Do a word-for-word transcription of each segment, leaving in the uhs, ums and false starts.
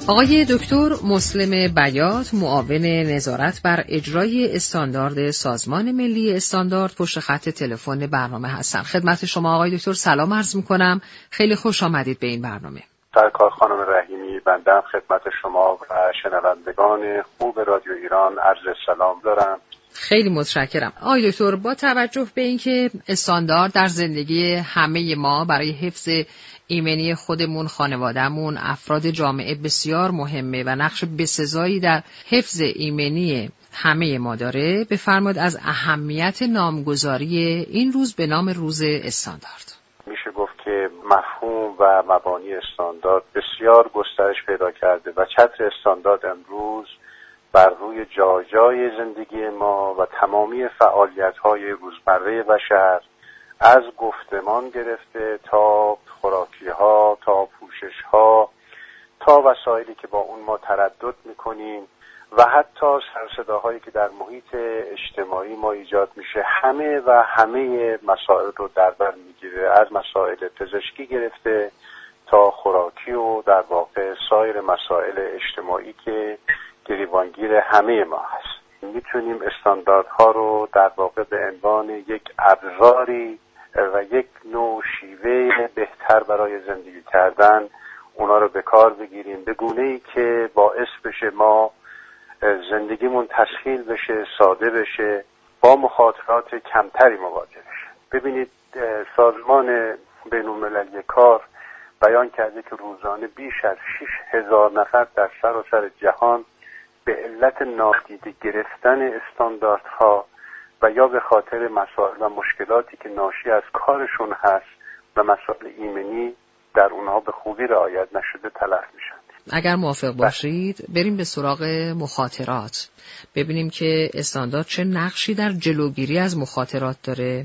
آقای دکتر مسلم بیات، معاون نظارت بر اجرای استاندارد سازمان ملی استاندارد، پشت خط تلفن برنامه هستن. خدمت شما آقای دکتر سلام عرض می‌کنم. خیلی خوش آمدید به این برنامه. سرکار خانم رحیمی، بنده خدمت شما و شنوندگان خوب رادیو ایران عرض سلام دارم. خیلی متشکرم. آقای دکتر، با توجه به اینکه استاندارد در زندگی همه ما برای حفظ ایمنی خودمون، خانوادهمون، افراد جامعه بسیار مهمه و نقش بسزایی در حفظ ایمنی همه ما داره، بفرمایید از اهمیت نامگذاری این روز به نام روز استاندارد. میشه گفت که مفهوم و مبانی استاندارد بسیار گسترش پیدا کرده و چتر استاندارد امروز بر روی جای جای زندگی ما و تمامی فعالیت‌های روزمره بشر، از گفتمان گرفته تا خوراکی‌ها، تا پوشش‌ها، تا وسایلی که با اون ما تردد می‌کنیم و حتی سرصداهایی که در محیط اجتماعی ما ایجاد میشه، همه و همه مسائل رو در بر میگیره، از مسائل پزشکی گرفته تا خوراکی و در واقع سایر مسائل اجتماعی که گریبانگیر همه ما هست. میتونیم استانداردها رو در واقع به عنوان یک ابزاری و یک نوع شیوه بهتر برای زندگی کردن اونا رو به کار بگیریم، به گونه‌ای که باعث بشه ما زندگیمون تسهیل بشه، ساده بشه، با مخاطرات کمتری مواجه بشه. ببینید، سازمان بین‌المللی کار بیان کرده که روزانه بیش از شش هزار نفر در سراسر جهان به علت نادیده گرفتن استانداردها و یا به خاطر مسائل و مشکلاتی که ناشی از کارشون هست و مسائل ایمنی در اونها به خوبی رعایت نشده تلف میشن. اگر موافق باشید بریم به سراغ مخاطرات، ببینیم که استاندارد چه نقشی در جلوگیری از مخاطرات داره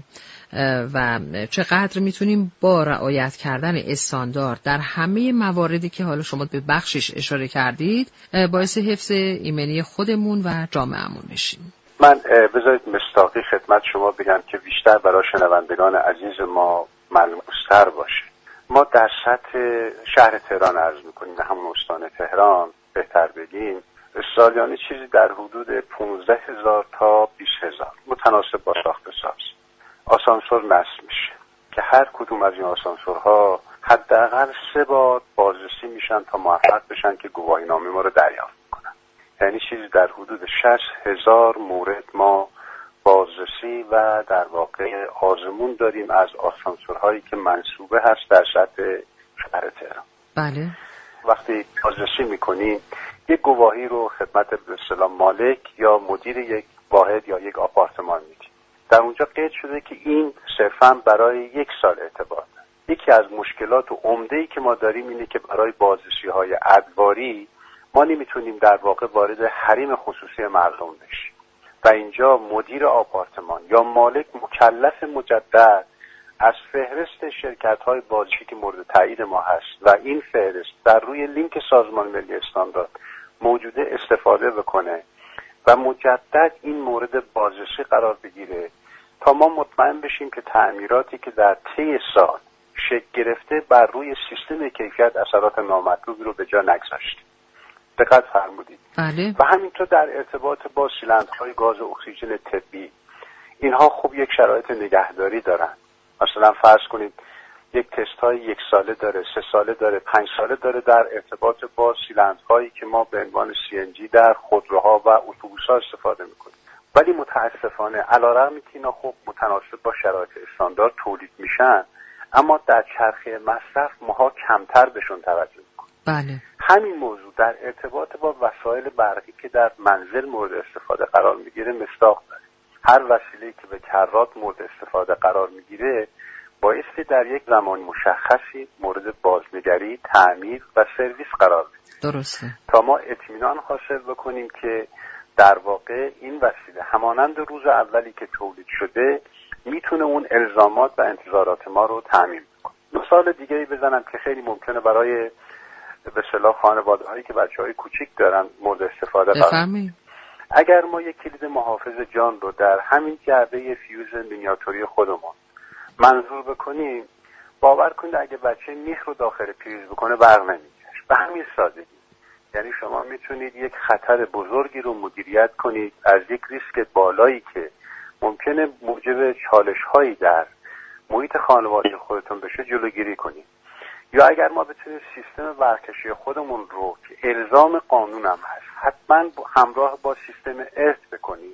و چقدر میتونیم با رعایت کردن استاندارد در همه مواردی که حالا شما به بخشش اشاره کردید باعث حفظ ایمنی خودمون و جامعهمون بشیم. من بذارید مصداقی خدمت شما بگم که بیشتر برای شنوندگان عزیز ما ملموس‌تر باشه. ما در سطح شهر تهران عرض میکنیم، همون استان تهران بهتر بگیم، سالیانه چیزی در حدود پانزده هزار تا بیست هزار متناسب با ساخت ساز آسانسور نصب میشه که هر کدوم از این آسانسورها حداقل سه بار بازرسی میشن تا موفق بشن که گواهینامه ما رو دریافت کنن. یعنی چیزی در حدود شصت هزار مورد ما بازرسی و در واقع آزمون داریم از آسانسورهایی که منصوبه هست در سطح شهر تهران. بله. وقتی بازرسی میکنیم یک گواهی رو خدمت به اصطلاح مالک یا مدیر یک واحد یا یک آپارتمان میدیم. در اونجا قید شده که این صرفاً برای یک سال اعتبار داره. یکی از مشکلات و عمده‌ای که ما داریم اینه که برای بازرسی‌های ادواری ما نمیتونیم در واقع وارد حریم خصوصی مردم بشیم و اینجا مدیر آپارتمان یا مالک مکلف مجدد از فهرست شرکت‌های بازرسی که مورد تایید ما هست و این فهرست در روی لینک سازمان ملی استاندارد موجوده استفاده بکنه و مجدد این مورد بازرسی قرار بگیره تا ما مطمئن بشیم که تعمیراتی که در طی سال شکل گرفته بر روی سیستم کیفیت اثرات نامطلوبی رو به جا نگذاشته. دقت فرمودید. بله. و همینطور در ارتباط با سیلندرهای گاز اکسیژن طبی، اینها خوب یک شرایط نگهداری دارن. مثلا فرض کنید یک تست های یک ساله داره، سه ساله داره، پنج ساله داره در ارتباط با سیلندرهایی که ما به عنوان سی ان جی در خودروها و اتوبوس‌ها استفاده میکنیم. ولی متاسفانه علیرغم که اینا خوب متناسب با شرایط استاندارد تولید میشن، اما در چرخه مصرف ماها کمتر بهشون توجه میکنیم. بله. همین موضوع در ارتباط با وسایل برقی که در منزل مورد استفاده قرار میگیره مصداق داره. هر وسیله‌ای که به کرات مورد استفاده قرار میگیره بایستی در یک زمان مشخصی مورد بازنگری، تعمیر و سرویس قرار بگیره. درسته. تا ما اطمینان حاصل بکنیم که در واقع این وسیله همانند روز اولی که تولید شده میتونه اون الزامات و انتظارات ما رو تامین کنه. مثال دیگه‌ای بزنم که خیلی ممکنه برای به اصطلاح خانواده‌هایی که بچه‌های کوچیک دارن مورد استفاده قرار بگیره. اگر ما یک کلید محافظ جان رو در همین جعبه فیوز مینیاتوری خودمون منظور بکنیم، باور کنید اگه بچه میخ رو داخل پریز بکنه برق نمیگیره. به همین سادگی یعنی شما میتونید یک خطر بزرگی رو مدیریت کنید از یک ریسک بالایی که ممکنه موجب چالش هایی در محیط خانواده خودتون بشه جلوگیری کنید. یا اگر ما بتونیم سیستم ورکشی خودمون رو که الزام قانون هم هست حتما همراه با سیستم ارث بکنیم،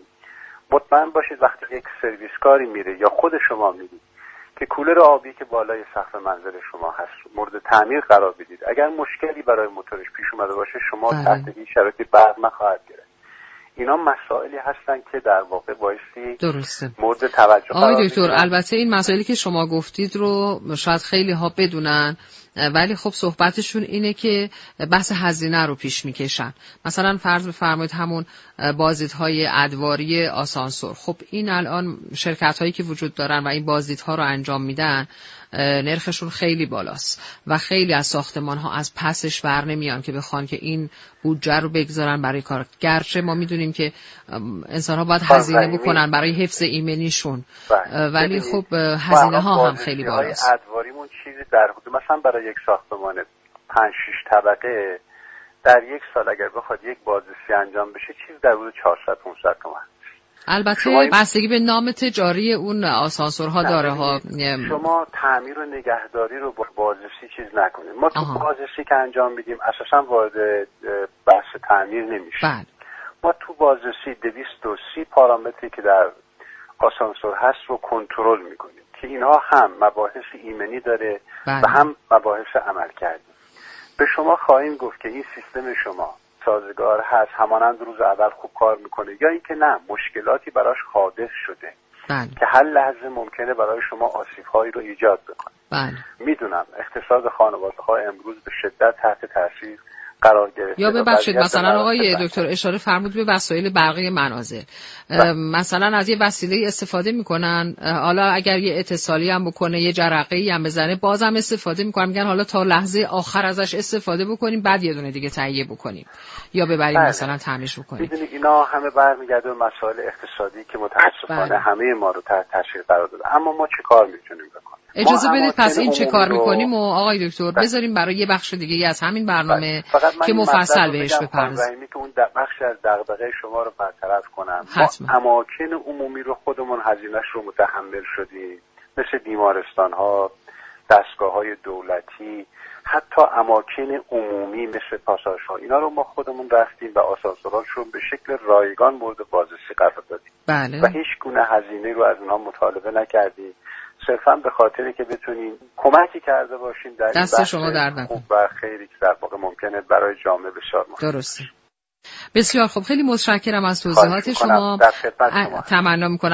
مطمئن باشید وقتی یک سرویس کاری میره یا خود شما میرید که کولر آبی که بالای سقف منزل شما هست مورد تعمیر قرار بدید، اگر مشکلی برای موتورش پیش اومده باشه شما بله. تحت هیچ شرایطی برق نخواهد گرفت. اینا مسائلی هستن که در واقع بایستی درسته مورد توجه قرار آقای دکتر. بگیرن. البته این مسائلی که شما گفتید رو شاید خیلی ها بدونن، ولی خب صحبتشون اینه که بحث هزینه رو پیش میکشن. مثلا فرض بفرمایید همون بازدیدهای ادواری آسانسور، خب این الان شرکت هایی که وجود دارن و این بازدیدها رو انجام میدن نرخشون خیلی بالاست و خیلی از ساختمان ها از پسش بر نمیان که بخوان که این بودجه رو بگذارن برای کار. گرچه ما میدونیم که انسان ها باید هزینه بکنن برای حفظ ایمنیشون، ولی خب هزینه ها هم خیلی بالاست. ادواریمون چیزی در حدود مثلا برای یک ساختمان پنج شش طبقه در یک سال اگر بخواد یک بازرسی انجام بشه چیز در حدود چهارصد پانصد تومان. البته بستگی به نام تجاری اون آسانسورها داره ها. شما تعمیر و نگهداری رو با بازرسی چیز نکنید. ما تو بازرسی که انجام میدیم اساسا وارد بحث تعمیر نمیشه. بله. ما تو بازرسی دویست و سی پارامتری که در آسانسور هست رو کنترل میکنیم که اینها هم مباحث ایمنی داره بله. و هم مباحث عملکردی. به شما خواهیم گفت که این سیستم شما سازگار هست، همانند روز اول خوب کار میکنه، یا اینکه نه مشکلاتی براش حادث شده بله. که هر لحظه ممکنه برای شما آسیب‌هایی رو ایجاد بکنه. بله. میدونم اقتصاد خانواده‌ها امروز به شدت تحت تاثیر قرار گرفته. یا ببخشید مثلا آقای دکتر اشاره فرمود به وسایل برقی منازل، مثلا از یه وسیله استفاده میکنن، حالا اگر یه اتصالی هم بکنه یه جرقه‌ای هم بزنه بازم استفاده میکنن، میگن حالا تا لحظه آخر ازش استفاده بکنیم بعد یه دونه دیگه تهیه بکنیم یا ببریم بله. مثلا تعمیرش بکنیم. میدونید اینا همه برمیگرده به مسائل اقتصادی که متاسفانه بله. همه ما رو تحت تاثیر قرار داده. اما ما چه کار میتونیم بکنیم؟ اجازه بدید پس این چه کار میکنیم و آقای دکتر بذاریم برای یه بخش دیگه از همین برنامه که مفصل بهش بپردازیم که اون بخش از دغدغه شما رو برطرف کنم. ما اماکن عمومی رو خودمون هزینه‌اش رو متحمل شدیم، مثل بیمارستان ها، دستگاه های دولتی، حتی اماکن عمومی مثل پاساژ ها، اینا رو ما خودمون رفتیم و آسانسوراشون به شکل رایگان مورد بازرسی قرار دادیم. بله. و هیچ گونه هزینه رو از اونها مطالبه نکردیم، صرفا به خاطری که بتونیم کمکی کرده باشیم در این دست شما درد نکنه خوب و خیری که در واقع ممکنه برای جامعه بسیار مفید. درسته. بسیار خوب، خیلی متشکرم از توضیحات شما. شما تمنا میکنم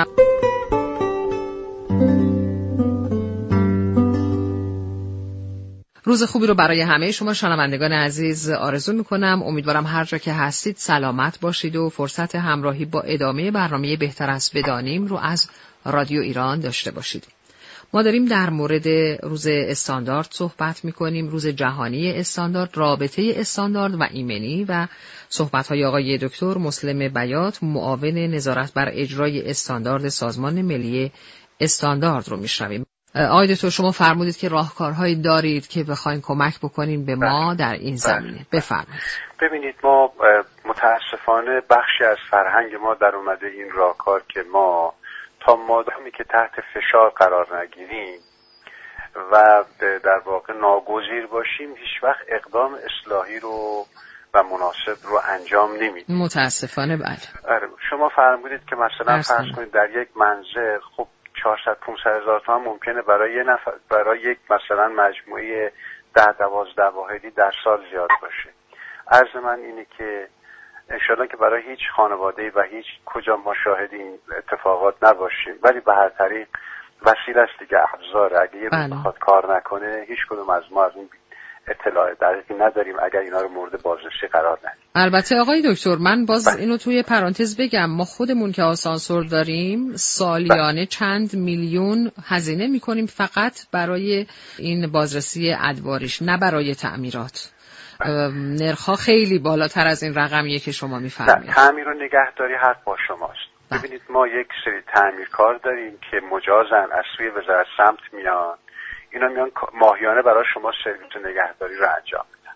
روز خوبی رو برای همه شما شنوندگان عزیز آرزو میکنم. امیدوارم هر جا که هستید سلامت باشید و فرصت همراهی با ادامه برنامه بهتر است بدانیم رو از رادیو ایران داشته باشید. ما داریم در مورد روز استاندارد صحبت میکنیم، روز جهانی استاندارد، رابطه استاندارد و ایمنی و صحبت‌های آقای دکتر مسلم بیات، معاون نظارت بر اجرای استاندارد سازمان ملی استاندارد رو میشنویم. آقای دکتر شما فرمودید که راهکارهایی دارید که بخواید کمک بکنیم به ما در این زمینه. بفرمایید. ببینید ما متاسفانه بخشی از فرهنگ ما در اومده این راهکار که ما تا مادامی که تحت فشار قرار نگیریم و در واقع ناگزیر باشیم هیچ وقت اقدام اصلاحی رو و مناسب رو انجام نمیدیم. متاسفانه بله. آره شما فرمودید که مثلا فرض کنید در یک منزل خب چهارصد پانصد هزار تومان ممکنه برای یه نفر برای یک مثلا مجموعه ده دوازده واحدی در سال زیاد باشه. عرض من اینه که انشالله که برای هیچ خانواده‌ای و هیچ کجا ما شاهد این اتفاقات نباشیم، ولی به هر طریق وسیله است دیگه، ابزار. اگه یه روز بخواد کار نکنه هیچ کدوم از ما از این اطلاع دقیقی نداریم اگر اینا رو مورد بازرسی قرار ندیم. البته آقای دکتر من باز بله. اینو توی پرانتز بگم، ما خودمون که آسانسور داریم سالیانه بله. چند میلیون هزینه میکنیم فقط برای این بازرسی ادواریش، نه برای تعمیرات. نرخ‌ها خیلی بالاتر از این رقمیه که شما میفرمایید. تعمیر و نگهداری حق با شماست. بله. ببینید ما یک سری تعمیرکار داریم که مجازن از سوی وزارت سمت میان، اینا میان ماهیانه برای شما سرویس نگهداری رو انجام میدن.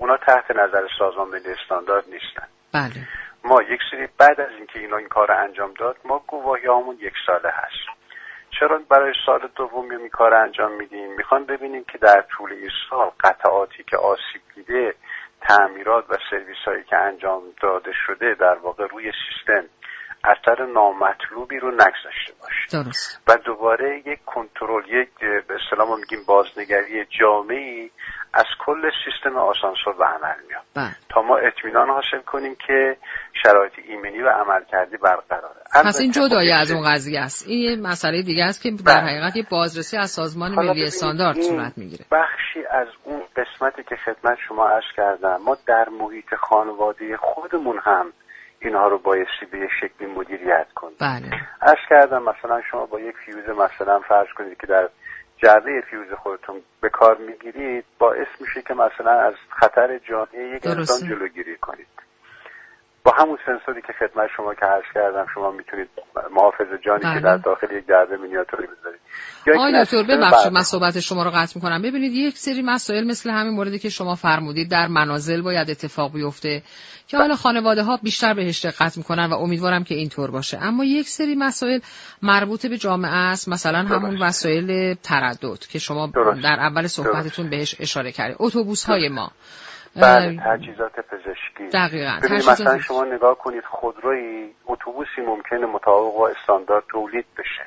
اونا تحت نظر سازمان ملی استاندارد نیستن. بله. ما یک سری بعد از اینکه اینا این کار انجام داد، ما گواهیامون یک ساله هست. چرا برای سال دوم این کار انجام میدیم؟ میخوان ببینیم که در طول این سال قطعاتی که آسیب دیده، تعمیرات و سرویس هایی که انجام داده شده در واقع روی سیستم اثر نامطلوبی رو نگذاشته باشه. درست. و دوباره یک کنترل، یک به اصطلاح ما میگیم بازنگری جامعی از کل سیستم آسانسور به عمل میاد. بله. تا ما اطمینان حاصل کنیم که شرایط ایمنی و عملکردی برقراره. پس این جدای از اون قضیه است. این یه مسئله دیگه است که در حقیقت یه بازرسی از سازمان ملی استاندارد صورت میگیره. بخشی از اون قسمتی که خدمت شما عرض کردم، ما در محیط خانواده خودمون هم اینها رو بایستی به یک شکلی مدیریت کنیم. بله. عرض کردم مثلا شما با یک فیوز مثلا فرض کنید که در جعبه فیوز خودتون به کار میگیرید، باعث میشه که مثلا از خطر جانی یک انسان جلوگیری کنید. با همون سنسوری که خدمت شما که عرض کردم شما میتونید محافظ جانی بله. که در داخل یک جعبه مینیاتوری بذارید. آقای دکتر ببخشید من صحبت شما رو قطع میکنم. ببینید یک سری مسائل مثل همین موردی که شما فرمودید در منازل باید اتفاق بیفته که حالا خانواده ها بیشتر بهش دقت میکنن و امیدوارم که اینطور باشه. اما یک سری مسائل مربوط به جامعه است، مثلا همون وسایل تردد که شما درست. در اول صحبتتون بهش اشاره کردید، اتوبوس های ما، بله، تجهیزات پزشکی. دقیقاً. ببینید مثلا شما نگاه کنید خودروی اتوبوسی ممکنه مطابق با استاندارد تولید بشه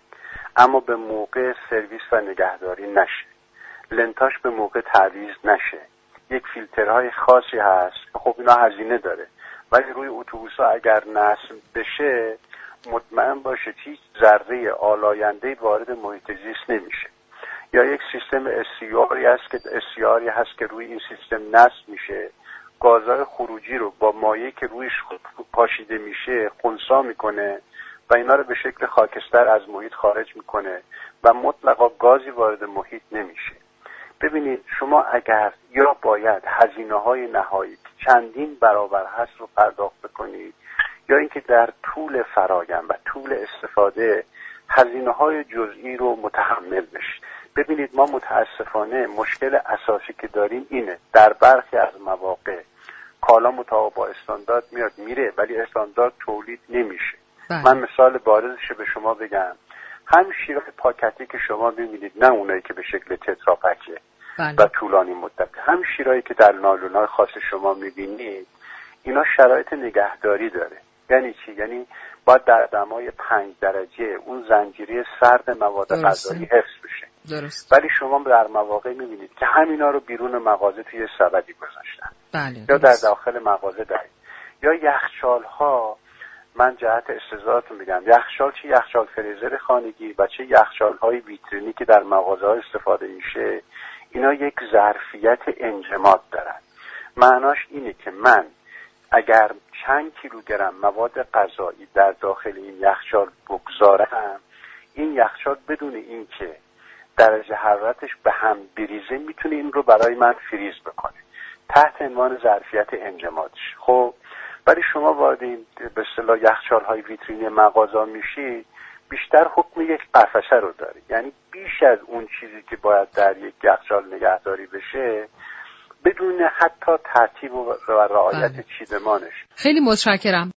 اما به موقع سرویس و نگهداری نشه، لنتاش به موقع تعویض نشه، یک فیلترهای خاصی هست، خب اینا هزینه داره، ولی روی اتوبوس‌ها اگر نصب بشه مطمئن باشید هیچ ذره آلاینده وارد محیط زیست نمیشه. یا یک سیستم استیاری هست که استیاری هست که روی این سیستم نصب میشه، گازهای خروجی رو با مایعی که رویش پاشیده میشه خنثی میکنه و اینا رو به شکل خاکستر از محیط خارج میکنه و مطلقا گازی وارد محیط نمیشه. ببینید شما اگر یا باید هزینه‌های نهایی که چندین برابر هست رو پرداخت بکنید یا اینکه در طول فرآیند و طول استفاده هزینه‌های جزئی رو متحمل بشید. ببینید ما متاسفانه مشکل اساسی که داریم اینه، در برخی از مواقع کالا مطابق با استاندارد میاد میره ولی استاندارد تولید نمیشه. بله. من مثال بارزش به شما بگم، هم شیرای پاکتی که شما ببینید، نه اونایی که به شکل تتراپکه بله. و طولانی مدت، هم شیرایی که در نایلون‌های خاص شما میبینید، اینا شرایط نگهداری داره. یعنی چی؟ یعنی باید در دمای پنج درجه اون زنجیره سرد مواد غذایی حفظ بشه. درست. ولی شما در مواقع میبینید که همینا رو بیرون مغازه توی سبدی گذاشتن. بله. یا در داخل مغازه دارید. یا یخچال ها، من جهت استظهارتون میگم، یخچال چه یخچال فریزر خانگی و چه یخچال های ویترینی که در مغازه ها استفاده میشه، اینا یک ظرفیت انجماد دارن. معناش اینه که من اگر چند کیلوگرم مواد غذایی در داخل این یخچال بگذارم، این یخچال بدون اینکه درجه حرارتش به هم بریزه میتونه این رو برای من فریز بکنه تحت عنوان ظرفیت انجمادش. خب ولی شما وارد این به اصطلاح یخچال های ویترینی مغازه میشید، بیشتر حکم یک قفسه رو داره، یعنی بیش از اون چیزی که باید در یک یخچال نگهداری بشه بدون حتی ترتیب و رعایت چیدمانش. خیلی متشکرم.